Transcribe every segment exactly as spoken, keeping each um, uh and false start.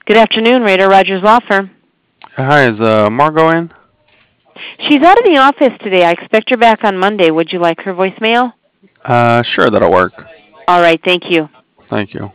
Good afternoon, Raider Rogers Law Firm. Hi, is uh, Margot in? She's out of the office today. I expect her back on Monday. Would you like her voicemail? Uh, sure, that'll work. All right, thank you. Thank you.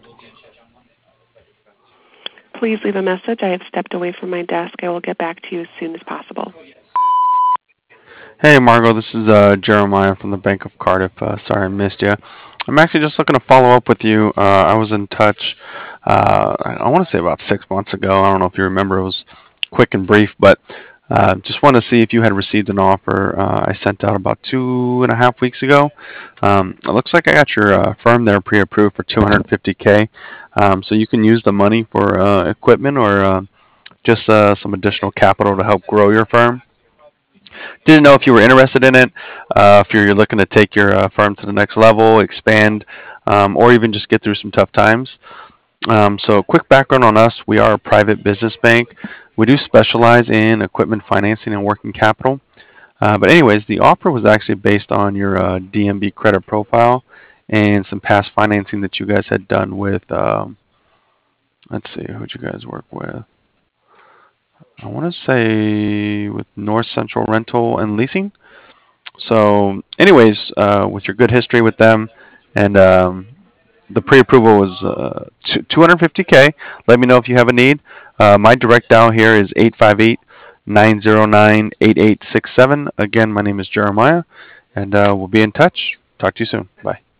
Please leave a message. I have stepped away from my desk. I will get back to you as soon as possible. Hey, Margot, this is uh, Jeremiah from the Bank of Cardiff. Uh, sorry I missed you. I'm actually just looking to follow up with you. Uh, I was in touch, uh, I, I want to say about six months ago. I don't know if you remember. It was quick and brief, but uh, just want to see if you had received an offer uh, I sent out about two and a half weeks ago. Um, it looks like I got your uh, firm there pre-approved for two hundred fifty K, um, so you can use the money for uh, equipment or uh, just uh, some additional capital to help grow your firm. Didn't know if you were interested in it, uh, if you're looking to take your uh, firm to the next level, expand, um, or even just get through some tough times. Um, so, quick background on us: we are a private business bank. We do specialize in equipment financing and working capital. Uh, but, anyways, the offer was actually based on your uh, D M B credit profile and some past financing that you guys had done with. Um, let's see, who'd you guys work with? I want to say with North Central Rental and Leasing. So, anyways, uh, with your good history with them, and um, the pre-approval was uh, two hundred fifty K. Let me know if you have a need. Uh, my direct dial here is eight five eight, nine zero nine, eight eight six seven. Again, my name is Jeremiah, and uh, we'll be in touch. Talk to you soon. Bye.